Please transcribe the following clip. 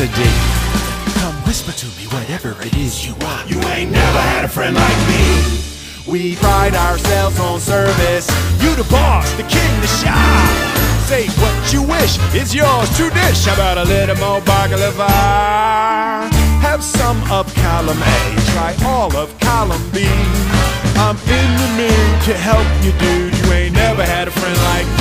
today. Come whisper to me whatever it is you want. You ain't never had a friend like me. We pride ourselves on service. You the boss, the king, the shop. Say what you wish, it's yours to dish. How about a little more baklava? Have some of column A, try all of column B. I'm in the mood to help you, dude. You ain't never had a friend like me.